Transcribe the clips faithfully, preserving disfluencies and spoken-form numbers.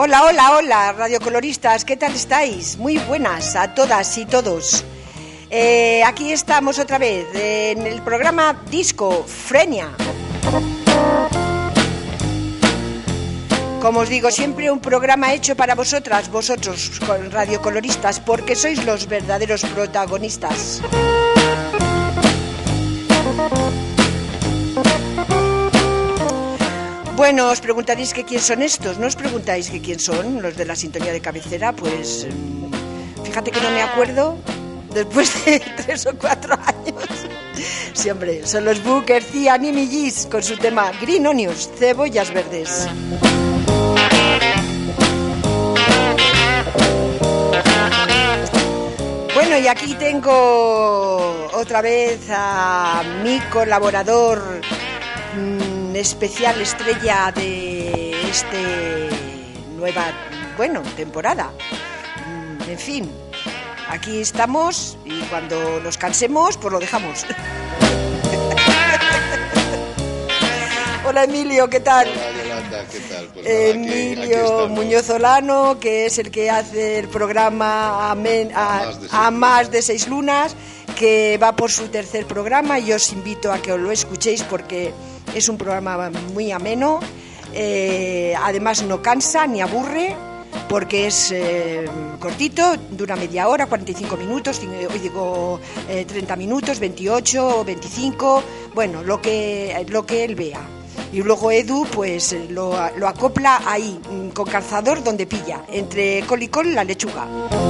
Hola, hola, hola, radiocoloristas, ¿qué tal estáis? Muy buenas a todas y todos. Eh, aquí estamos otra vez en el programa Disco Frenia. Como os digo, siempre un programa hecho para vosotras, vosotros, radiocoloristas, porque sois los verdaderos protagonistas. Bueno, os preguntaréis que quién son estos, ¿no os preguntáis que quién son los de la sintonía de cabecera? Pues fíjate que no me acuerdo después de tres o cuatro años. Sí, hombre, son los Booker T and Mimi G's con su tema Green Onions, cebollas verdes. Bueno, y aquí tengo otra vez a mi colaborador mmm, especial estrella de este nueva, bueno, temporada. Mm, en fin, aquí estamos y cuando nos cansemos, pues lo dejamos. Hola Emilio, ¿qué tal? Hola Yolanda, ¿qué tal? Pues nada, Emilio aquí, aquí Muñoz Olano, que es el que hace el programa a, men, a, a, más, de a más de seis lunas, que va por su tercer programa y os invito a que os lo escuchéis porque es un programa muy ameno, eh, además no cansa ni aburre porque es eh, cortito, dura media hora, cuarenta y cinco minutos, hoy digo eh, treinta minutos, veintiocho, veinticinco, bueno, lo que, lo que él vea. Y luego Edu pues lo, lo acopla ahí, con calzador donde pilla, entre col y col la lechuga.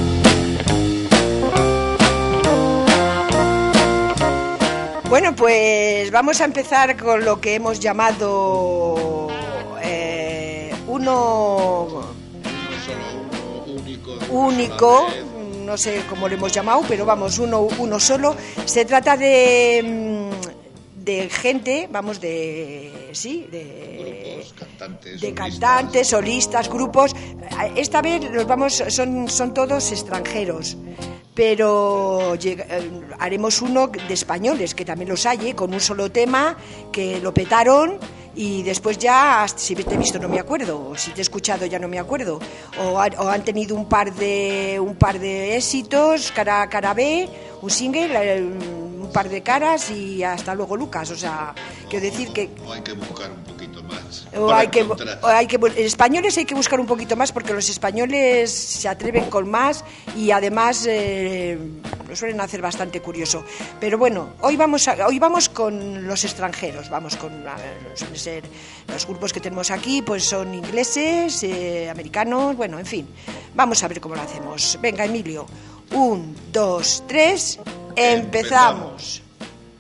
Bueno, pues vamos a empezar con lo que hemos llamado eh, uno, uno solo, uno único, único no sé cómo lo hemos llamado, pero vamos, uno, uno solo. Se trata de... de gente, vamos, de sí, de grupos, cantantes, de solistas. cantantes, solistas, grupos. Esta vez los vamos son son todos extranjeros, pero llega, haremos uno de españoles que también los hay, ¿eh? Con un solo tema que lo petaron. Y después ya, si te he visto no me acuerdo, o si te he escuchado ya no me acuerdo, o, ha, o han tenido un par de un par de éxitos, cara cara B, un single, un par de caras y hasta luego Lucas, o sea, no, quiero decir que o hay que buscar un poquito más. o hay que, o hay que en españoles hay que buscar un poquito más porque los españoles se atreven con más y además eh, lo suelen hacer bastante curioso. Pero bueno, hoy vamos a, hoy vamos con los extranjeros, vamos con a ver, suelen ser los grupos que tenemos aquí, pues son ingleses, eh, americanos, bueno, en fin. Vamos a ver cómo lo hacemos. Venga, Emilio. Un, dos, tres, empezamos. empezamos.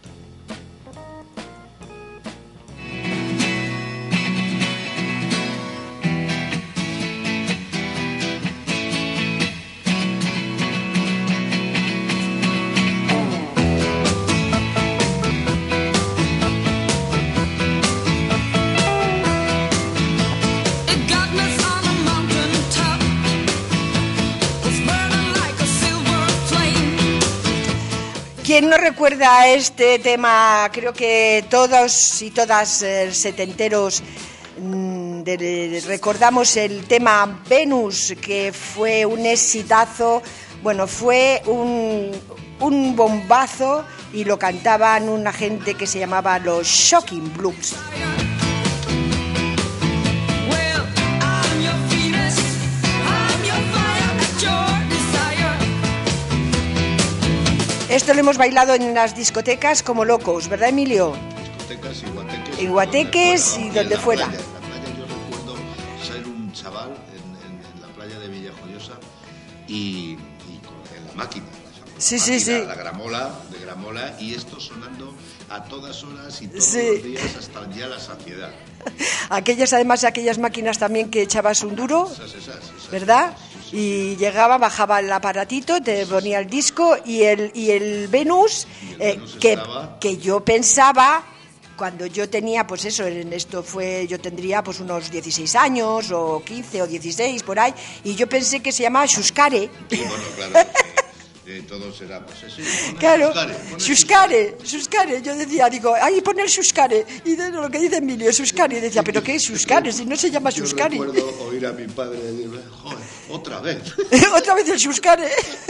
¿Quién no recuerda este tema? Creo que todos y todas eh, setenteros mmm, de, de, recordamos el tema Venus, que fue un exitazo, bueno, fue un, un bombazo y lo cantaban una gente que se llamaba los Shocking Blues. Esto lo hemos bailado en las discotecas como locos, ¿verdad, Emilio? Discotecas y guateques. En guateques y donde fuera. En la playa yo recuerdo ser un chaval en, en, en la playa de Villajoyosa y, y con, en la máquina. La sí, máquina, sí, sí. La gramola, de gramola y esto sonando a todas horas y todos sí. los días hasta ya la saciedad. Aquellas, además, aquellas máquinas también que echabas un duro, esas, esas, esas, ¿verdad? Y llegaba, bajaba el aparatito, te ponía el disco y el, y el Venus, y el eh, Venus que, estaba... que yo pensaba, cuando yo tenía, pues eso, en esto fue, yo tendría pues unos dieciséis años, o quince o dieciséis, por ahí, y yo pensé que se llamaba Xuscare. Sí, bueno, claro. Sí. que todos éramos así. Claro, Xuscare, Xuscare. Yo decía, digo, ahí pone el Xuscare. Y de lo que dice Emilio, Xuscare. Y decía, ¿pero qué es Xuscare? Si no se llama Xuscare. Yo recuerdo oír a mi padre decir, joder, otra vez. Otra vez el Xuscare.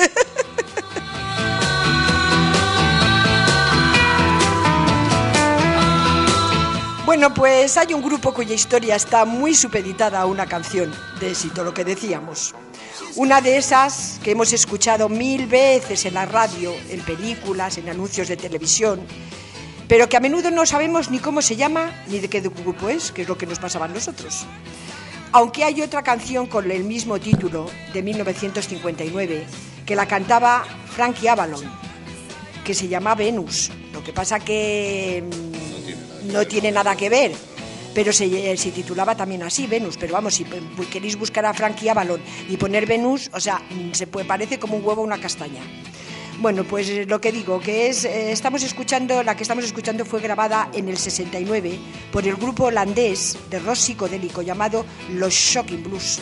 Bueno, pues hay un grupo cuya historia está muy supeditada a una canción de éxito, lo que decíamos. Una de esas que hemos escuchado mil veces en la radio, en películas, en anuncios de televisión, pero que a menudo no sabemos ni cómo se llama ni de qué grupo es, que es lo que nos pasaba a nosotros. Aunque hay otra canción con el mismo título, de mil novecientos cincuenta y nueve, que la cantaba Frankie Avalon, que se llama Venus. Lo que pasa que no tiene nada que ver, pero se, se titulaba también así, Venus. Pero vamos, si queréis buscar a Frankie Avalon y poner Venus, o sea, se puede, parece como un huevo a una castaña. Bueno, pues lo que digo, que es, eh, estamos escuchando, la que estamos escuchando fue grabada en el sesenta y nueve por el grupo holandés de rock psicodélico llamado Los Shocking Blues.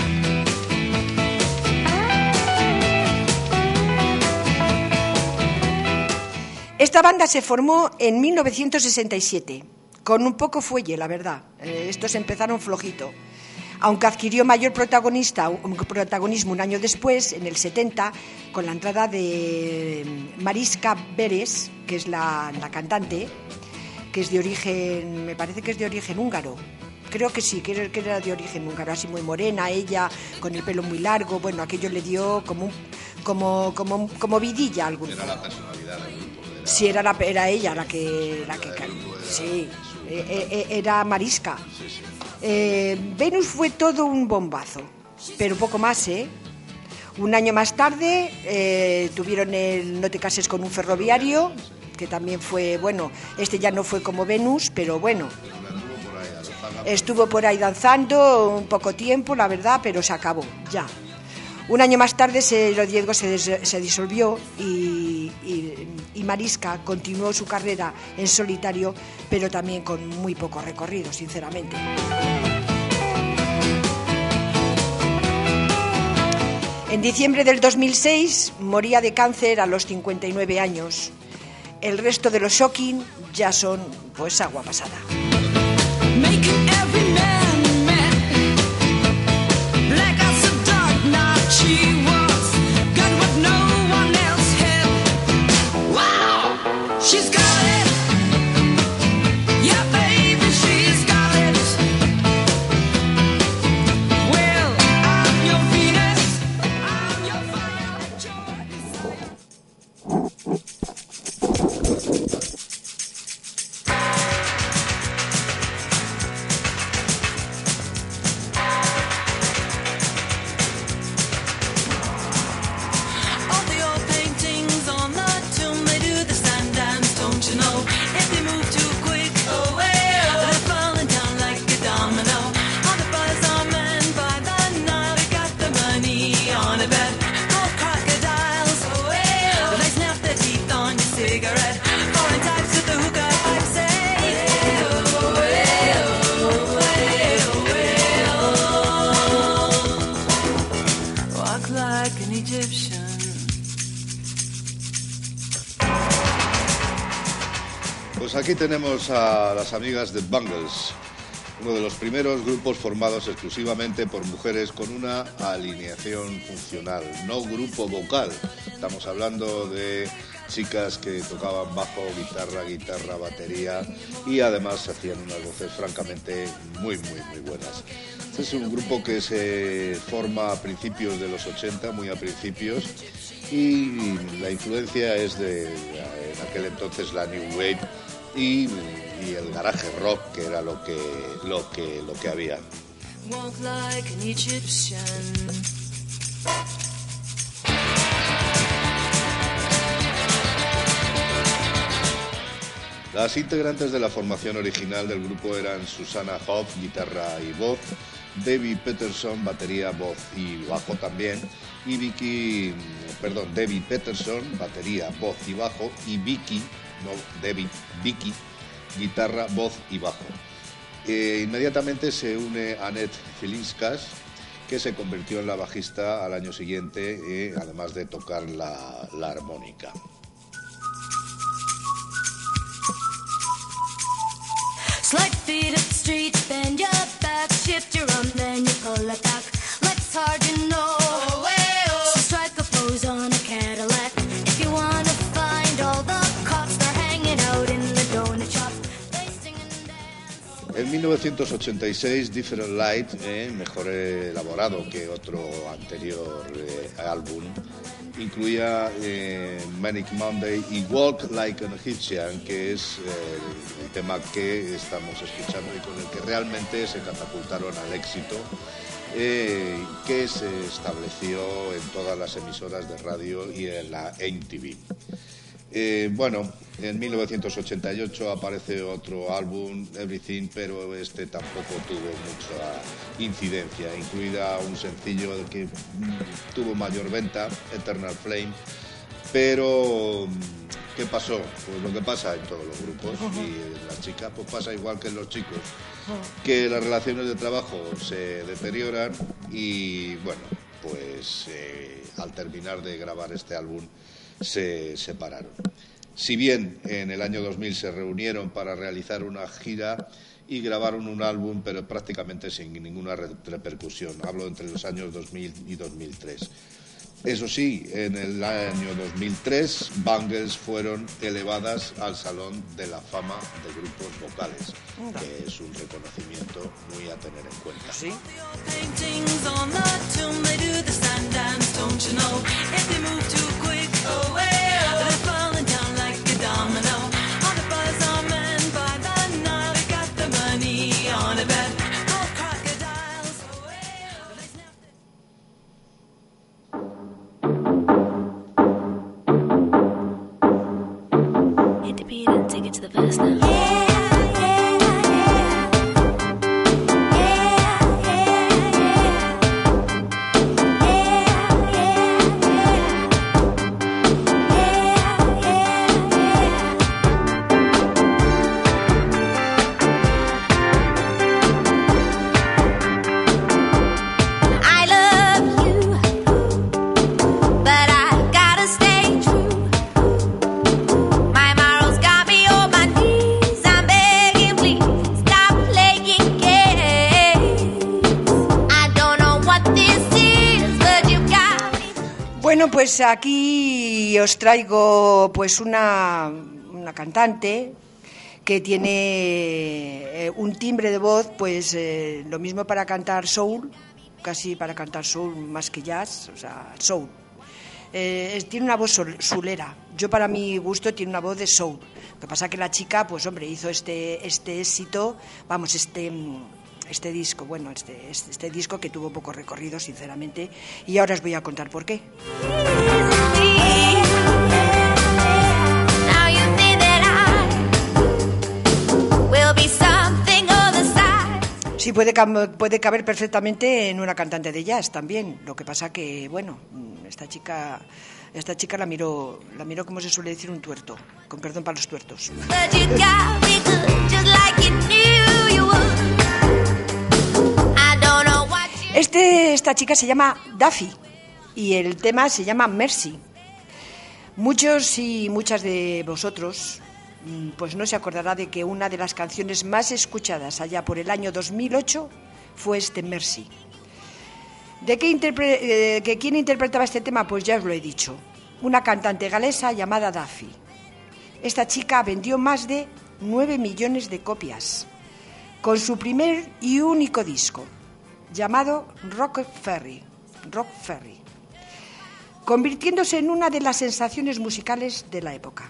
Esta banda se formó en mil novecientos sesenta y siete, con un poco fuelle, la verdad. Eh, estos empezaron flojito. Aunque adquirió mayor protagonista, un protagonismo un año después, en el setenta, con la entrada de Mariska Beres, que es la, la cantante, que es de origen, me parece que es de origen húngaro. Creo que sí, que era de origen húngaro, así muy morena, ella con el pelo muy largo. Bueno, aquello le dio como un, como, como, como vidilla al grupo. Era la personalidad del grupo. Era... Sí, era, la, era ella la que... La que era, sí, era Mariska. Sí, sí. Eh, Venus fue todo un bombazo, pero poco más, ¿eh? Un año más tarde eh, tuvieron el No te cases con un ferroviario, que también fue, bueno, este ya no fue como Venus, pero bueno, estuvo por ahí danzando un poco tiempo, la verdad, pero se acabó, ya. Un año más tarde se, lo Diego se, des, se disolvió y, y, y Mariska continuó su carrera en solitario, pero también con muy poco recorrido, sinceramente. En diciembre del dos mil seis moría de cáncer a los cincuenta y nueve años. El resto de los Shocking ya son, pues, agua pasada. She was got what no one else had. Wow, she's got it. Yeah, baby, she's got it. Well, I'm your Venus, I'm your fire choice. Pues aquí tenemos a las amigas de Bangles, uno de los primeros grupos formados exclusivamente por mujeres con una alineación funcional, no grupo vocal. Estamos hablando de chicas que tocaban bajo, guitarra, guitarra, batería y además hacían unas voces francamente muy, muy, muy buenas. Este es un grupo que se forma a principios de los ochenta, muy a principios, y la influencia es de, en aquel entonces, la New Wave y, y el garaje rock, que era lo que, lo que, lo que había. Walk like an Egyptian. Las integrantes de la formación original del grupo eran Susanna Hoff, guitarra y voz, Debbie Peterson, batería, voz y bajo también, y Vicky, perdón, Debbie Peterson, batería, voz y bajo, y Vicky, no Debbie, Vicky, guitarra, voz y bajo. Eh, inmediatamente se une Annette Filinskas que se convirtió en la bajista al año siguiente, eh, además de tocar la, la armónica. Slide feet up the street, bend your back, shift your arm, then you pull it back. Let's hard, you know. Oh, way, oh. So strike a pose on a Cadillac. If you wanna find all the cops, they're hanging out in the donut shop. They sing and dance. En mil novecientos ochenta y seis, Different Light, eh, mejor elaborado que otro anterior eh, álbum, incluía eh, Manic Monday y Walk Like an Egyptian, que es eh, el tema que estamos escuchando y con el que realmente se catapultaron al éxito, eh, que se estableció en todas las emisoras de radio y en la M T V. Eh, bueno, en mil novecientos ochenta y ocho aparece otro álbum, Everything, pero este tampoco tuvo mucha incidencia, incluida un sencillo que mm, tuvo mayor venta, Eternal Flame. Pero ¿qué pasó? Pues lo que pasa en todos los grupos. Uh-huh. Y en las chicas pues pasa igual que en los chicos, uh-huh. que las relaciones de trabajo se deterioran y bueno, pues eh, al terminar de grabar este álbum se separaron. Si bien en el año dos mil se reunieron para realizar una gira y grabaron un álbum, pero prácticamente sin ninguna repercusión. Hablo entre los años dos mil y dos mil tres. Eso sí, en el año dos mil tres, Bangles fueron elevadas al Salón de la Fama de Grupos Vocales, que es un reconocimiento muy a tener en cuenta. ¿Sí? Bueno, pues aquí os traigo pues una, una cantante que tiene eh, un timbre de voz, pues eh, lo mismo para cantar soul, casi para cantar soul más que jazz, o sea, soul. Eh, tiene una voz sol, soulera. Yo, para mi gusto, tiene una voz de soul. Lo que pasa es que la chica, pues hombre, hizo este, este éxito, vamos, este... este disco, bueno, este, este, este disco que tuvo poco recorrido, sinceramente, y ahora os voy a contar por qué. Sí, puede, puede caber perfectamente en una cantante de jazz también. Lo que pasa que, bueno, esta chica, esta chica la miró, la miró, como se suele decir, un tuerto, con perdón para los tuertos. Este, esta chica se llama Duffy y el tema se llama Mercy. Muchos y muchas de vosotros pues no se acordará de que una de las canciones más escuchadas allá por el año dos mil ocho fue este Mercy. ¿De qué interpre- eh, que quién interpretaba este tema? Pues ya os lo he dicho. Una cantante galesa llamada Duffy. Esta chica vendió más de nueve millones de copias con su primer y único disco, llamado Rock Ferry, Rock Ferry, convirtiéndose en una de las sensaciones musicales de la época.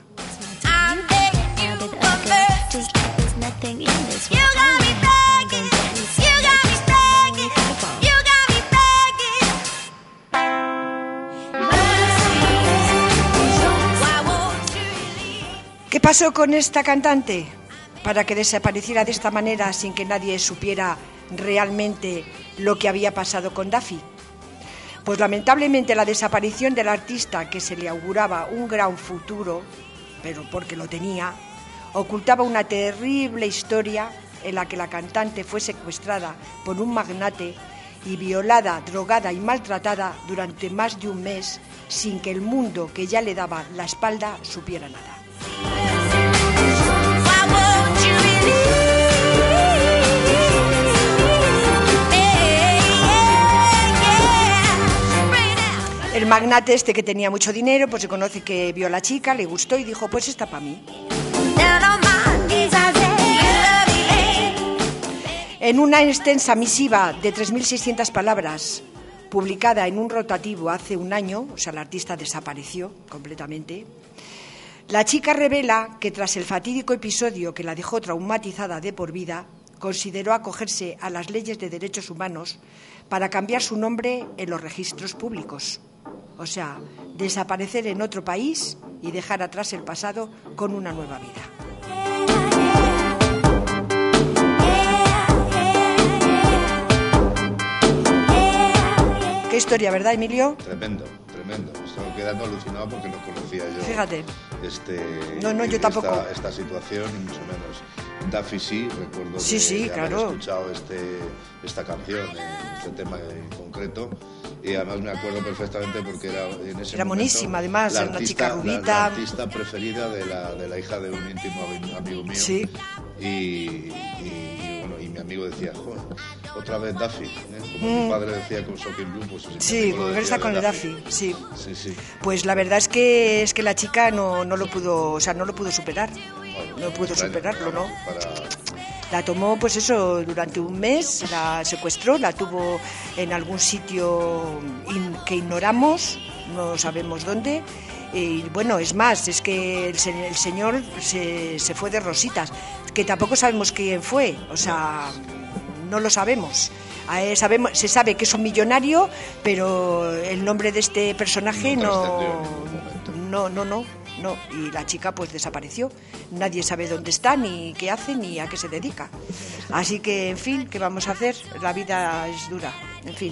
¿Qué pasó con esta cantante para que desapareciera de esta manera sin que nadie supiera realmente lo que había pasado con Duffy? Pues lamentablemente la desaparición del artista, que se le auguraba un gran futuro, pero porque lo tenía, ocultaba una terrible historia en la que la cantante fue secuestrada por un magnate y violada, drogada y maltratada durante más de un mes sin que el mundo que ya le daba la espalda supiera nada. El magnate este que tenía mucho dinero, pues se conoce que vio a la chica, le gustó y dijo, pues está para mí. En una extensa misiva de tres mil seiscientas palabras, publicada en un rotativo hace un año, o sea, la artista desapareció completamente, la chica revela que tras el fatídico episodio que la dejó traumatizada de por vida, consideró acogerse a las leyes de derechos humanos para cambiar su nombre en los registros públicos. O sea, desaparecer en otro país y dejar atrás el pasado con una nueva vida. Qué historia, ¿verdad, Emilio? Tremendo, tremendo. Me estaba quedando alucinado porque no conocía yo. Fíjate. Este, no, no, yo esta, tampoco. Esta situación, y mucho menos. Duffy sí, recuerdo sí, de, sí, de claro. haber escuchado este, esta canción, este tema en concreto, y además me acuerdo perfectamente porque era en ese era momento, monísima, además, la era una artista, chica rubita. La, la artista preferida de la, de la hija de un íntimo amigo mío. Sí. Y, y, y, bueno, y mi amigo decía, joder, otra vez Duffy, ¿eh? Como mm. mi padre decía con Shocking Blue, pues sí, regresa con el Duffy, Duffy. Sí. Sí, sí. Pues la verdad es que es que la chica no, no lo pudo, o sea, no lo pudo superar. Bueno, no pudo superarlo, ¿no? Para... La tomó, pues eso, durante un mes, la secuestró, la tuvo en algún sitio in, que ignoramos, no sabemos dónde. Y bueno, es más, es que el, el señor se, se fue de rositas, que tampoco sabemos quién fue, o sea, no lo sabemos. Sabemos, se sabe que es un millonario, pero el nombre de este personaje no, no, no, no, no. Y la chica pues desapareció. Nadie sabe dónde está, ni qué hace, ni a qué se dedica. Así que, en fin, ¿qué vamos a hacer? La vida es dura, en fin.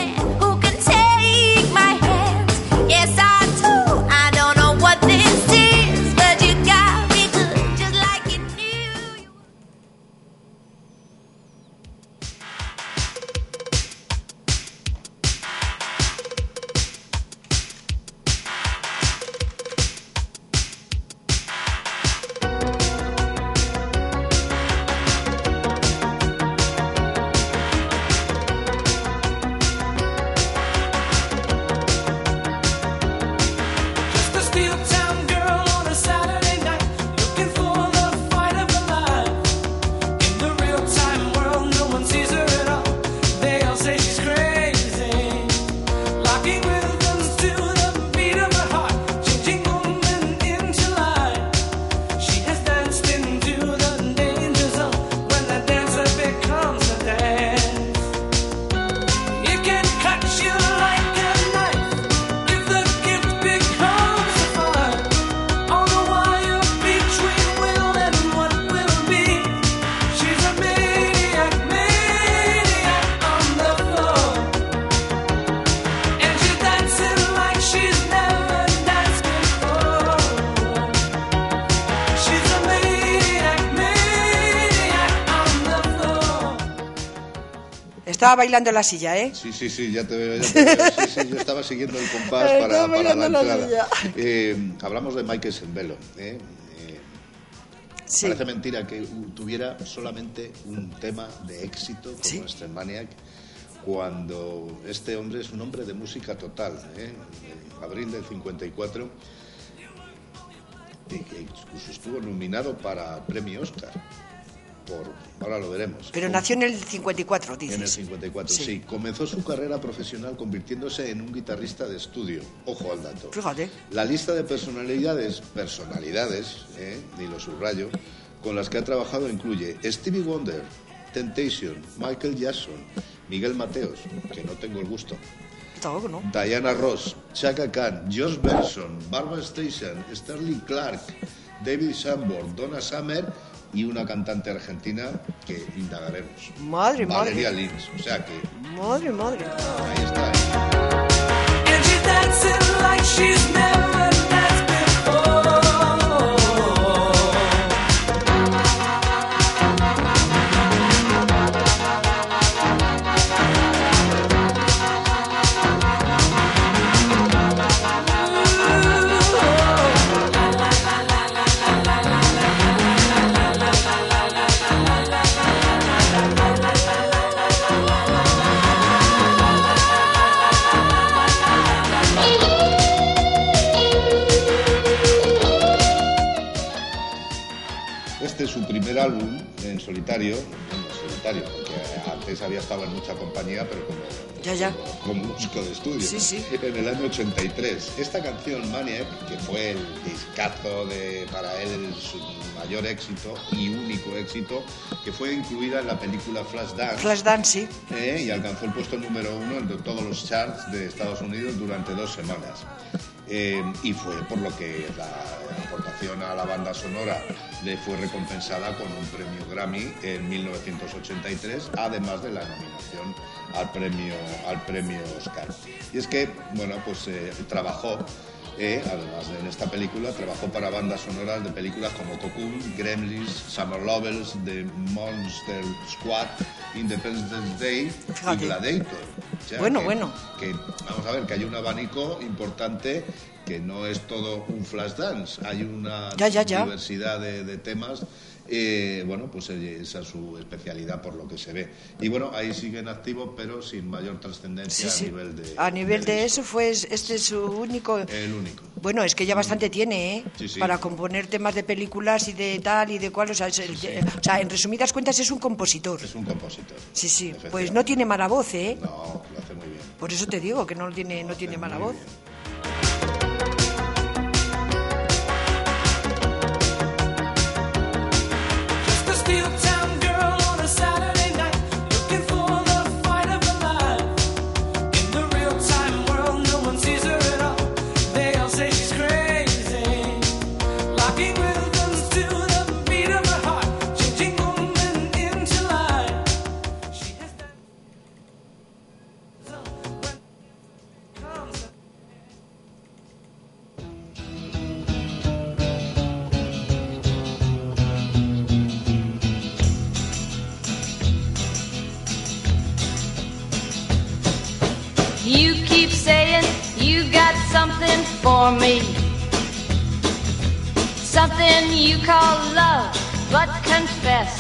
Estaba bailando en la silla, ¿eh? Sí, sí, sí, ya te veo. Ya te veo. Sí, sí, yo estaba siguiendo el compás para, para la entrada. La eh, hablamos de Michael Sembello. ¿eh? Eh, sí. Parece mentira que tuviera solamente un tema de éxito como ¿sí? Street Maniac, cuando este hombre es un hombre de música total. ¿eh? En abril del cincuenta y cuatro, y que incluso estuvo nominado para premio Oscar. Por, ahora lo veremos. Pero nació en el cincuenta y cuatro, dices. En el cincuenta y cuatro, sí. sí. Comenzó su carrera profesional convirtiéndose en un guitarrista de estudio. Ojo al dato. Fíjate. La lista de personalidades, personalidades, eh, ni lo subrayo, con las que ha trabajado incluye Stevie Wonder, Temptation, Michael Jackson, Miguel Mateos, que no tengo el gusto, Tampoco, ¿no? Diana Ross, Chaka Khan, Josh Benson, Barbra Streisand, Sterling Clark, David Sanborn, Donna Summer y una cantante argentina que indagaremos. Madre, Valeria madre. Lynch, o sea que... Madre, madre. Ahí está. este es su primer álbum en solitario, bueno, en solitario, porque antes había estado en mucha compañía, pero como, ya, ya. como músico de estudio, sí, sí. en el año ochenta y tres. Esta canción, Maniac, que fue el discazo de, para él, su mayor éxito y único éxito, que fue incluida en la película Flashdance. Flashdance, sí. Eh, y alcanzó el puesto número uno en todos los charts de Estados Unidos durante dos semanas. Eh, y fue por lo que la aportación a la banda sonora le fue recompensada con un premio Grammy en mil novecientos ochenta y tres, además de la nominación al premio, al premio Oscar. Y es que, bueno, pues eh, trabajó, eh, además de en esta película, trabajó para bandas sonoras de películas como Cocoon, Gremlins, Summer Lovers, The Monster Squad, Independence Day y Gladiator. O sea, bueno, que, bueno. Que, vamos a ver, que hay un abanico importante, que no es todo un Flashdance, hay una ya, ya, ya. diversidad de, de temas. Eh, bueno, pues esa es su especialidad por lo que se ve. Y bueno, ahí siguen activos, pero sin mayor trascendencia sí, sí. a nivel de... A nivel de, de eso fue, este es su único... El único. Bueno, es que ya bastante tiene, ¿eh? Sí, sí. Para componer temas de películas y de tal y de cual, o sea, es el, sí, sí. o sea, en resumidas cuentas es un compositor. Es un compositor. Sí, sí, pues no tiene mala voz, ¿eh? No, lo hace muy bien. Por eso te digo que no tiene, no tiene mala voz. Bien. You keep saying you got something for me, something you call love, but confess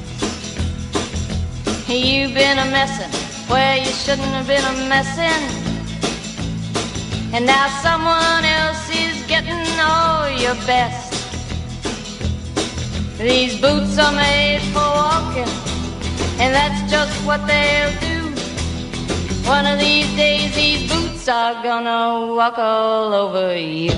you've been a messin' where you shouldn't have been a messin', and now someone else is getting all your best. These boots are made for walking, and that's just what they'll do. One of these days these boots are gonna walk all over you.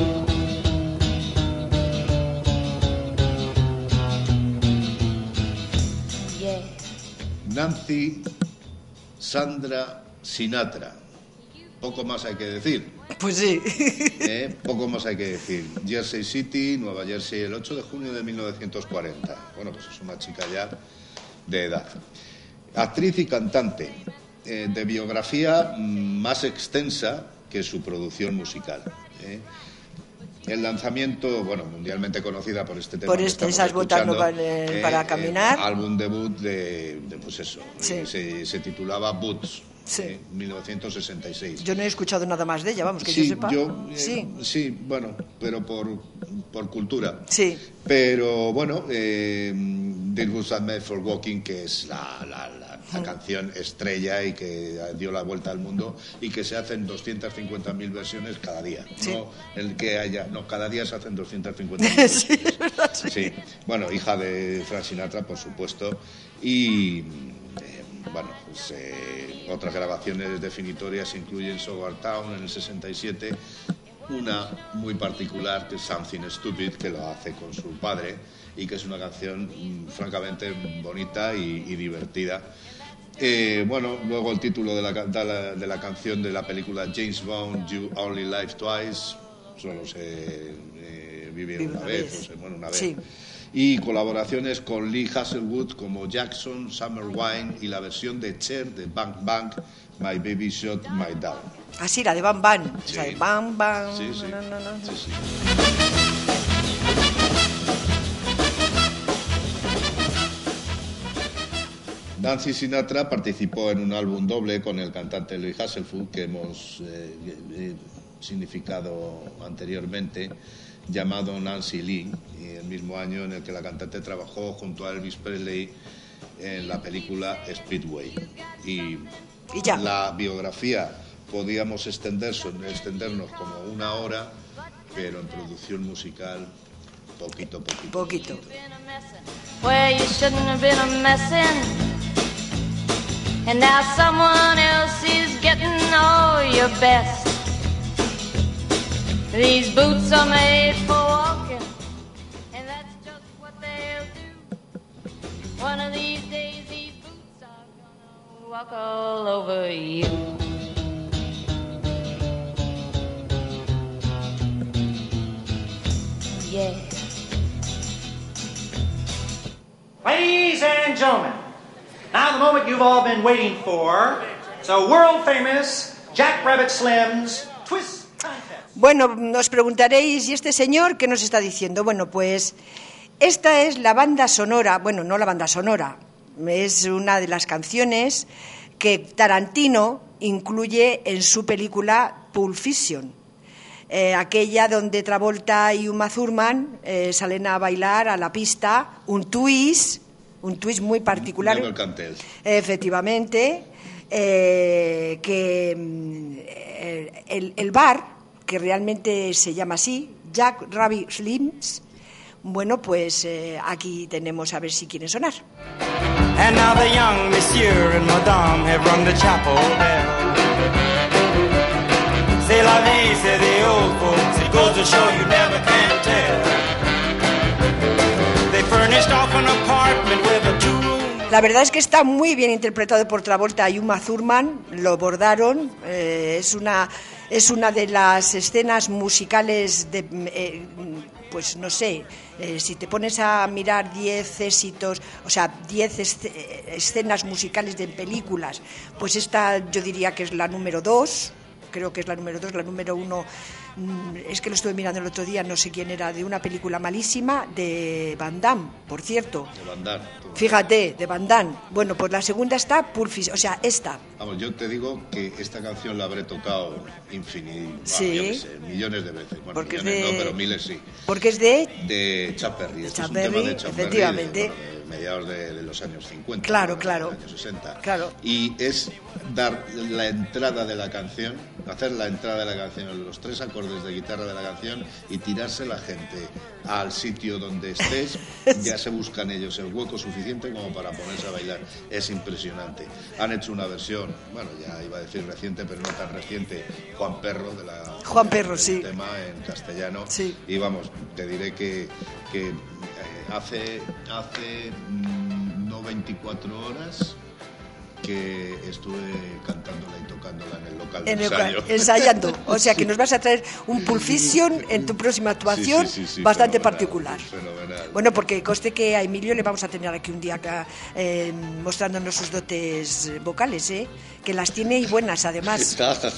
Yeah. Nancy Sandra Sinatra. Poco más hay que decir. Pues sí. ¿Eh? Poco más hay que decir. Jersey City, Nueva Jersey, el ocho de junio de mil novecientos cuarenta. Bueno, pues es una chica ya de edad. Actriz y cantante. Eh, de biografía más extensa que su producción musical. ¿eh? El lanzamiento, bueno, mundialmente conocida por este tema. Por este, esas botas no valen para caminar. El álbum debut de, de pues eso, sí. eh, se, se titulaba Boots. Sí. Eh, mil novecientos sesenta y seis. Yo no he escuchado nada más de ella, vamos, que sí, yo sepa. Yo, eh, sí, sí, bueno, pero por, por cultura. Sí. Pero bueno, eh, This Was a Made for Walking, que es la, la, la, la canción estrella y que dio la vuelta al mundo y que se hacen doscientas cincuenta mil versiones cada día. Sí. No el que haya, no, cada día se hacen doscientas cincuenta mil sí, versiones. sí. Sí. Bueno, hija de Frank Sinatra, por supuesto, y... Bueno, pues, eh, otras grabaciones definitorias incluyen Sour Town en el sesenta y siete, una muy particular que es Something Stupid, que lo hace con su padre y que es una canción mmm, francamente bonita y, y divertida. Eh, bueno, luego el título de la, de, la, de la canción de la película James Bond, You Only Live Twice, solo se eh, vive, vive una, una vez, vez. O se muere una vez. Sí. Y colaboraciones con Lee Hasselwood como Jackson, Summer Wine y la versión de Cher de Bang Bang, My Baby Shot My Down. Ah, sí, la de Bang Bang. Sí. O sea, de Bang Bang. Sí, sí. No, no, no. Sí, sí. Nancy Sinatra participó en un álbum doble con el cantante Lee Hasselwood, que hemos eh, eh, significado anteriormente, llamado Nancy Lee, y el mismo año en el que la cantante trabajó junto a Elvis Presley en la película Speedway. Y, y ya. La biografía podíamos extender, extendernos como una hora, pero en producción musical Poquito, poquito. Poquito. Where you shouldn't have been a messin', and now someone else is getting all your best. These boots are made for walking, and that's just what they'll do. One of these days these boots are gonna walk all over you. Yeah. Ladies and gentlemen, now the moment you've all been waiting for. So world famous Jack Rabbit Slim's Twist Contest. Bueno, nos preguntaréis, ¿y este señor qué nos está diciendo? Bueno, pues esta es la banda sonora, bueno, no la banda sonora, es una de las canciones que Tarantino incluye en su película Pulp Fiction. Eh, aquella donde Travolta y Uma Thurman eh, salen a bailar a la pista un twist, un twist muy particular. Efectivamente, eh, que eh, el, el bar, que realmente se llama así, Jack Rabbit Slims, bueno, pues eh, aquí tenemos a ver si quieren sonar. And now the young monsieur and madame have rung the chapel bell. C'est la vie, say the old folks, it goes to show you never can tell. They furnished off an apartment with a two-room. La verdad es que está muy bien interpretado por Travolta y Uma Thurman, lo bordaron, eh, es una es una de las escenas musicales de eh, pues no sé, eh, si te pones a mirar diez éxitos, o sea, diez escenas musicales de películas, pues esta yo diría que es la número dos. Creo que es la número dos, la número uno, es que lo estuve mirando el otro día, no sé quién era, de una película malísima de Van Damme, por cierto. De Van Damme. Fíjate, de Van Damme. Bueno, pues la segunda está Pulp Fiction, o sea, esta. Vamos, yo te digo que esta canción la habré tocado infinito, sí. Bueno, yo qué sé, millones de veces. Bueno, porque millones es de... no, pero miles sí. Porque es de... De Chuck Berry. Este Chuck es un tema de Berry, Chuck efectivamente. Berry, de, bueno, de mediados de, de los años cincuenta. Claro, ¿no? claro. De los años sesenta. Claro. Y es dar la entrada de la canción, hacer la entrada de la canción, los tres acordes de guitarra de la canción y tirarse la gente al sitio donde estés, ya se buscan ellos el hueco suficiente como para ponerse a bailar. Es impresionante. Han hecho una versión, bueno, ya iba a decir reciente, pero no tan reciente, Juan Perro, de la, Juan Perro, del sí. tema en castellano. Sí. Y vamos, te diré que, que eh, hace, hace mm, no veinticuatro horas que estuve cantándola y tocándola en el local de en el, ensayo. Ensayando. O sea que nos vas a traer un Pulp Fiction en tu próxima actuación, sí, sí, sí, sí, bastante fenomenal, particular. Fenomenal. Bueno, porque conste que a Emilio le vamos a tener aquí un día acá, eh, mostrándonos sus dotes vocales, ¿eh? Que las tiene y buenas además.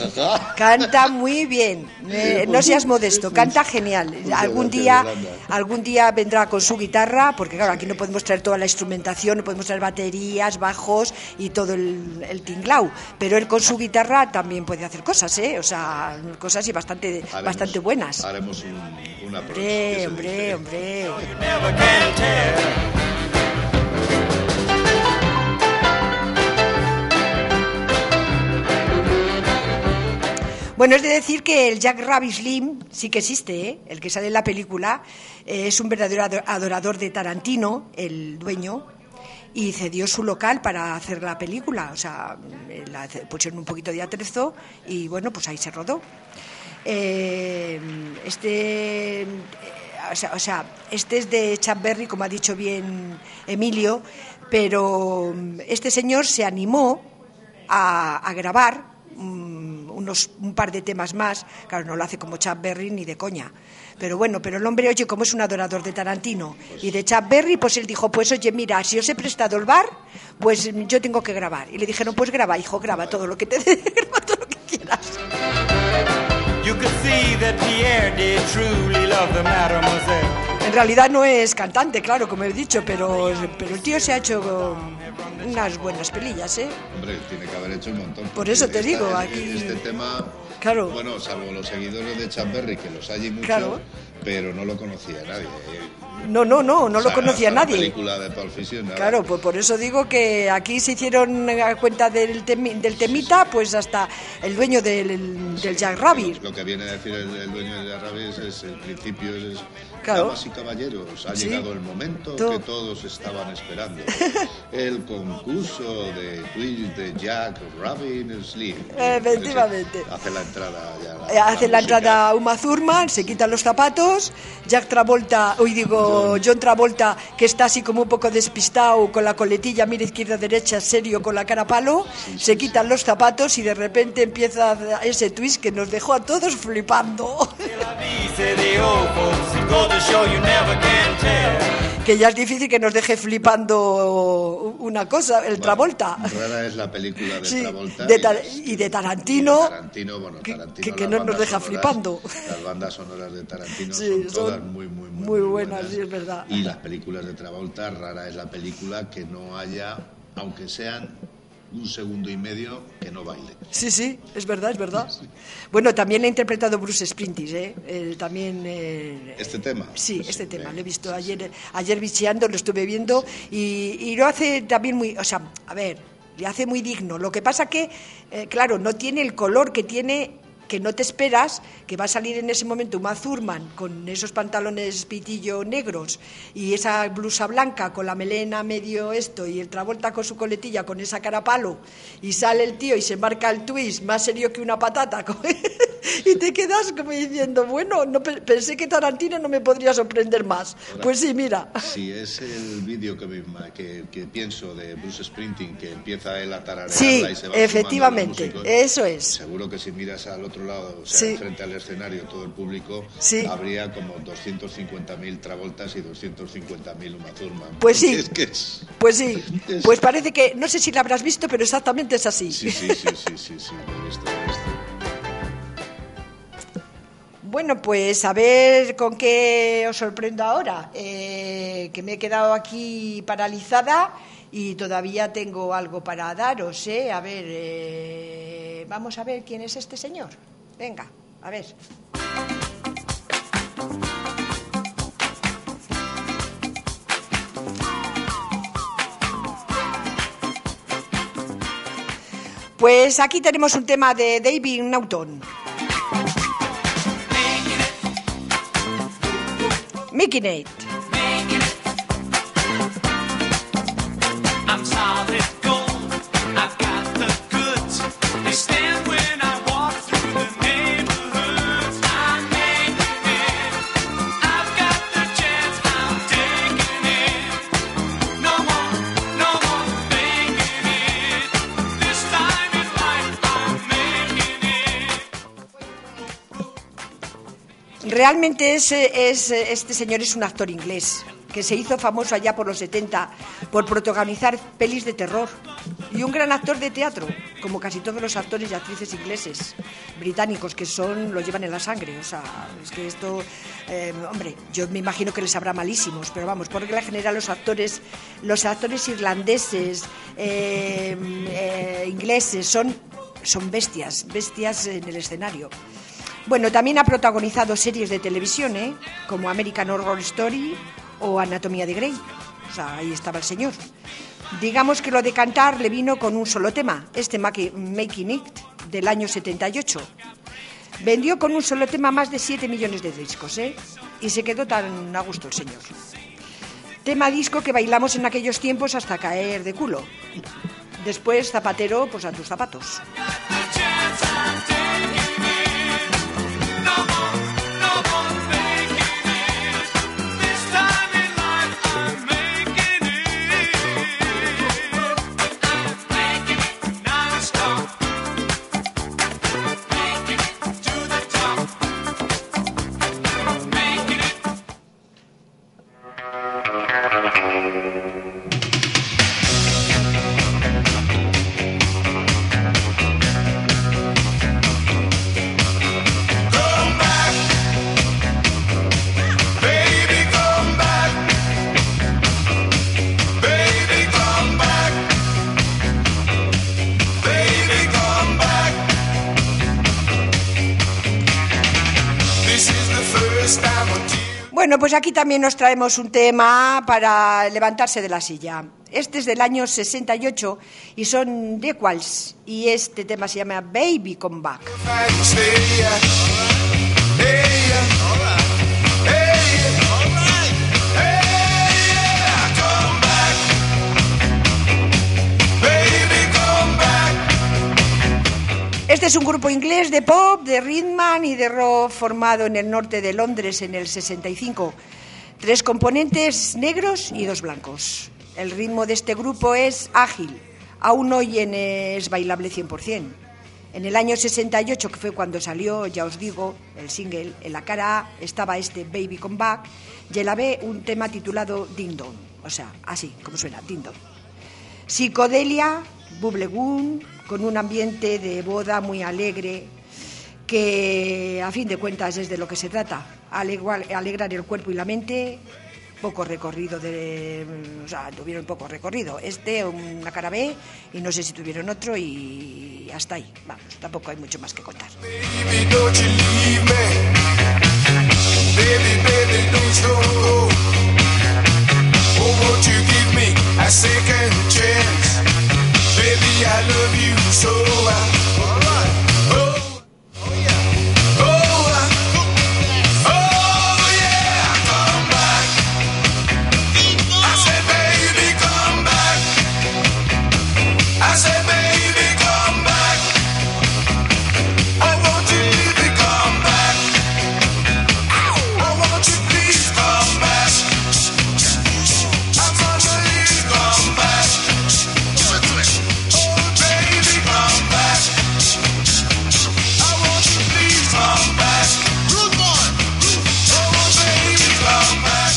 Canta muy bien, eh, no seas modesto, canta genial. Algún día, algún día vendrá con su guitarra, porque claro, aquí no podemos traer toda la instrumentación, no podemos traer baterías, bajos y todo el, el tinglao, pero él con su guitarra también puede hacer cosas, ¿eh? O sea, cosas y bastante, haremos, bastante buenas. Haremos un, una Hombre, hombre, hombre. Bueno, es de decir que el Jack Rabbit Slim sí que existe, ¿eh? El que sale en la película, eh, es un verdadero adorador de Tarantino, el dueño, y cedió su local para hacer la película. O sea, la pusieron un poquito de atrezo y bueno, pues ahí se rodó. Eh, este, o sea, o sea, este es de Chuck Berry, como ha dicho bien Emilio, pero este señor se animó a, a grabar um, unos, un par de temas más. Claro, no lo hace como Chuck Berry ni de coña. Pero bueno, pero el hombre, oye, como es un adorador de Tarantino y de Chuck Berry, pues él dijo, pues oye, mira, si os he prestado el bar, pues yo tengo que grabar. Y le dijeron, pues graba, hijo, graba todo lo que te dé, graba todo lo que quieras. You could see that Pierre did truly love the mademoiselle. En realidad no es cantante, claro, como he dicho, pero, pero el tío se ha hecho unas buenas pelillas, ¿eh? Hombre, tiene que haber hecho un montón. Por eso te esta, digo, este, aquí... Este tema Claro. Bueno, salvo los seguidores de Chuck Berry, que los hay muchos, claro. Pero no lo conocía nadie. No, no, no, no o sea, lo conocía nadie. La película de Pulp Fiction. Nada. Claro, pues por eso digo que aquí se hicieron a cuenta del, temi, del temita, pues hasta el dueño del, del Jack Rabbit. Lo, lo que viene a decir el, el dueño del Jack Rabbit es, es el principio, es, claro. Damas y caballeros, ha sí. llegado el momento Todo. que todos estaban esperando. El concurso de twist de Jack Rabbit Slim. Efectivamente. Hace la entrada ya. La, eh, hace la, la entrada Uma Thurman, se quitan los zapatos, Jack Travolta, hoy digo John. John Travolta, que está así como un poco despistado, con la coletilla, mira izquierda, derecha, serio, con la cara a palo, sí, se sí, quitan sí. los zapatos y de repente empieza ese twist que nos dejó a todos flipando. Que ya es difícil que nos deje flipando una cosa, el bueno, Travolta. Rara es la película de sí, Travolta. De tar- y, de Tarantino. Y de Tarantino, bueno, Tarantino que, que no nos deja sonoras, flipando. Las bandas sonoras de Tarantino sí, son, son todas muy, muy, muy, muy, muy buenas, buenas. Sí, es verdad. Y las películas de Travolta, rara es la película que no haya, aunque sean un segundo y medio, que no baile. Sí, sí, es verdad, es verdad. Sí. Bueno, también ha interpretado Bruce Springsteen, ¿eh? eh también... Eh, ¿Este tema? Sí, pues este sí, tema, bien. lo he visto ayer, ayer bicheando, lo estuve viendo, sí. y, y lo hace también muy... O sea, a ver, le hace muy digno. Lo que pasa que, eh, claro, no tiene el color que tiene... que no te esperas, que va a salir en ese momento Uma Thurman con esos pantalones pitillo negros y esa blusa blanca con la melena medio esto y el Travolta con su coletilla con esa cara palo y sale el tío y se marca el twist más serio que una patata y te quedas como diciendo, bueno, no pensé que Tarantino no me podría sorprender más. Ahora, pues sí, mira. Si es el vídeo que, que, que pienso de Bruce Springsteen, que empieza él a tararearla sí, y se va efectivamente, músicos, eso es. Seguro que si miras al otro lado, o sea, sí. frente al escenario, todo el público, sí. habría como doscientos cincuenta mil Travoltas y doscientos cincuenta mil Uma Thurman. Pues sí, es que es, pues sí, es, pues parece que, no sé si la habrás visto, pero exactamente es así. Sí, sí, sí, sí, sí, sí, lo he visto, lo he visto. Bueno, pues a ver con qué os sorprendo ahora, eh, que me he quedado aquí paralizada y todavía tengo algo para daros, ¿eh? A ver, eh, vamos a ver quién es este señor. Venga, a ver. Pues aquí tenemos un tema de David Naughton. Making it. I'm solid gold. I've got the goods. They stand when I walk through the neighborhoods. I'm making it. I've got the chance. I'm taking it. No more, no more faking it. This time in life I'm making it. Realmente es, es, este señor es un actor inglés que se hizo famoso allá por los setenta por protagonizar pelis de terror y un gran actor de teatro, como casi todos los actores y actrices ingleses, británicos, que son, lo llevan en la sangre. O sea, es que esto, eh, hombre, yo me imagino que les habrá malísimos, pero vamos, por regla general los actores, los actores irlandeses, eh, eh, ingleses, son, son bestias, bestias en el escenario. Bueno, también ha protagonizado series de televisión, ¿eh? Como American Horror Story o Anatomía de Grey. O sea, ahí estaba el señor. Digamos que lo de cantar le vino con un solo tema, este Making It, del año setenta y ocho. Vendió con un solo tema más de siete millones de discos, ¿eh? Y se quedó tan a gusto el señor. Tema disco que bailamos en aquellos tiempos hasta caer de culo. Después, zapatero, pues a tus zapatos. Bueno, pues aquí también nos traemos un tema para levantarse de la silla. Este es del año sesenta y ocho y son The Quals y este tema se llama Baby Come Back. Este es un grupo inglés de pop, de rhythm y de rock formado en el norte de Londres en el sesenta y cinco. Tres componentes negros y dos blancos. El ritmo de este grupo es ágil, aún hoy en es bailable cien por ciento. En el año sesenta y ocho, que fue cuando salió, ya os digo, el single, en la cara A estaba este Baby Come Back y en la B un tema titulado Ding Dong, o sea, así como suena, Ding Dong. Psicodelia, bubblegum, con un ambiente de boda muy alegre, que a fin de cuentas es de lo que se trata, alegrar el cuerpo y la mente. Poco recorrido de, o sea, tuvieron poco recorrido, este una cara B y no sé si tuvieron otro y hasta ahí, vamos, tampoco hay mucho más que contar. Baby, don't you leave me. Baby, baby, don't you go. Oh, won't you give me a second chance? Baby, I love you so. All right. Oh, oh yeah. Oh, uh, oh yeah. Come back. I said, baby, come back. I said, baby, come back. I want you to come back. I want you, please come back. I'm gonna leave, come back. Oh, baby, come back. I want you, please come back. Rude boy. Oh, baby, come back.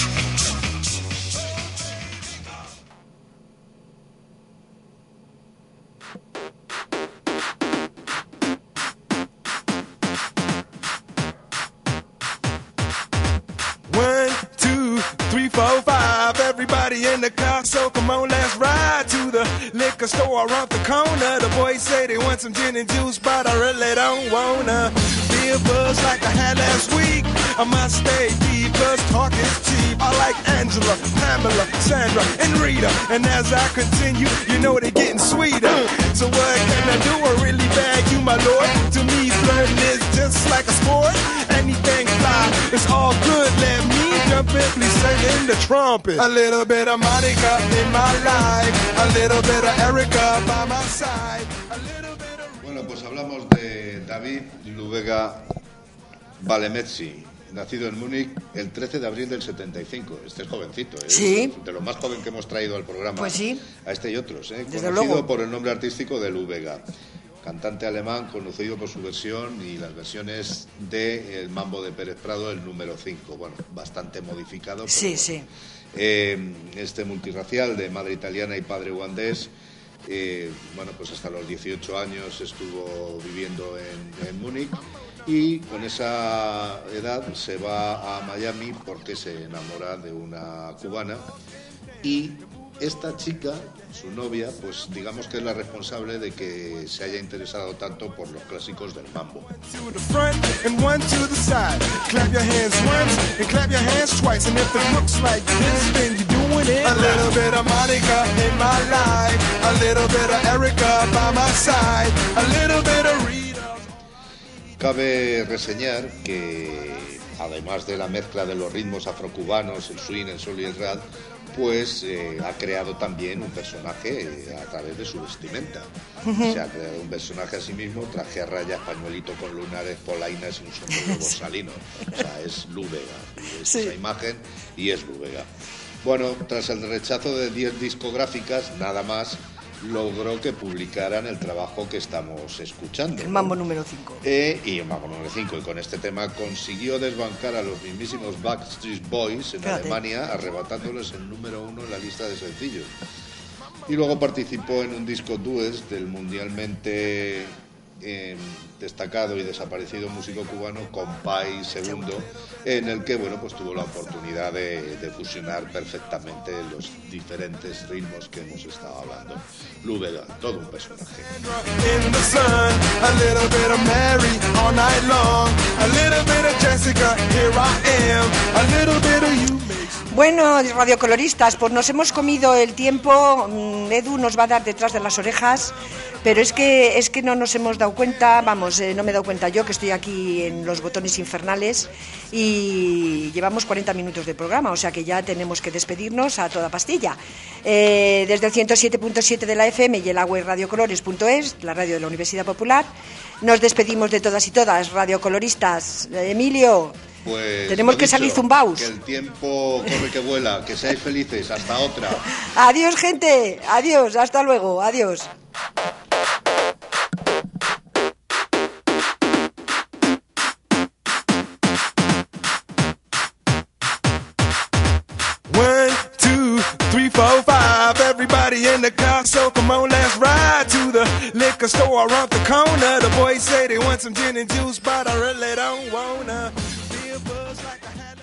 One, two, three, four, five. Everybody in the car, so come on, let's ride to the liquor store around the corner. The boys say they want some gin and juice, but I really don't wanna be a buzz like I had last week. I must stay deep, cause talk is cheap. I like Angela, Pamela, Sandra, and Rita. And as I continue, you know they're getting sweeter. So what can I do? I really bag you, my lord. To me, flirting is just like a sport. Anything fly, it's all good. Let me jump in, please sing in the trumpet. A little bit of Monica in my life, a little bit of Erica by my side, a little bit of... Bueno, pues hablamos de David Lubega Balemezzi, nacido en Múnich el trece de abril del setenta y cinco. Este es jovencito, ¿eh? Sí. De lo más joven que hemos traído al programa. Pues sí. A este y otros, ¿eh? Desde Conocido luego. por el nombre artístico de Lubega. Cantante alemán conocido por su versión y las versiones de El Mambo de Pérez Prado, el número cinco. Bueno, bastante modificado. Pero Sí, bueno. sí. Eh, este multirracial de madre italiana y padre ugandés, eh, bueno, pues hasta los dieciocho años estuvo viviendo en, en Múnich y con esa edad se va a Miami porque se enamora de una cubana y esta chica, su novia, pues digamos que es la responsable de que se haya interesado tanto por los clásicos del mambo. To the front and one to the side. Clap your hands once and clap your hands twice. And if it looks like this, then you're doing it. A little bit of Monica in my life, a little bit of Erica by my side, a little bit of Rita. Cabe reseñar que, además de la mezcla de los ritmos afrocubanos, el swing, el soul y el rap, pues eh, ha creado también un personaje eh, a través de su vestimenta. Uh-huh. Se ha creado un personaje a sí mismo, traje a rayas, pañuelito con lunares, polainas y un sombrero borsalino. O sea, es Lubega, es sí. Esa imagen y es Lubega. Bueno, tras el rechazo de diez discográficas, nada más, logró que publicaran el trabajo que estamos escuchando. El Mambo número cinco. Eh, y el Mambo número cinco. Y con este tema consiguió desbancar a los mismísimos Backstreet Boys en Fíjate. Alemania, arrebatándoles el número uno en la lista de sencillos. Y luego participó en un disco duets del mundialmente eh, destacado y desaparecido músico cubano Compay segundo, en el que bueno pues tuvo la oportunidad de, de fusionar perfectamente los diferentes ritmos que hemos estado hablando. Lubega, todo un personaje. In the sun, a little bit of Mary all night long, a little bit of Jessica sugar, here I am. A little bit of you makes. Bueno, radiocoloristas, pues nos hemos comido el tiempo. Edu nos va a dar detrás de las orejas, pero es que es que no nos hemos dado cuenta, vamos, eh, no me he dado cuenta yo que estoy aquí en los botones infernales y llevamos cuarenta minutos de programa, o sea que ya tenemos que despedirnos a toda pastilla. Eh, desde el ciento siete punto siete de la F M y el web radiocolores punto es, la radio de la Universidad Popular, nos despedimos de todas y todas, radiocoloristas. Eh, Emilio, pues tenemos que dicho, salir zumbaos. Que el tiempo corre que vuela, que seáis felices, hasta otra. Adiós, gente, adiós, hasta luego, adiós. One, two, three, four, five. Everybody in the car, so come on, let's ride to the liquor store around the corner. The boys say they want some gin and juice, but I really don't wanna be a buzz like I had.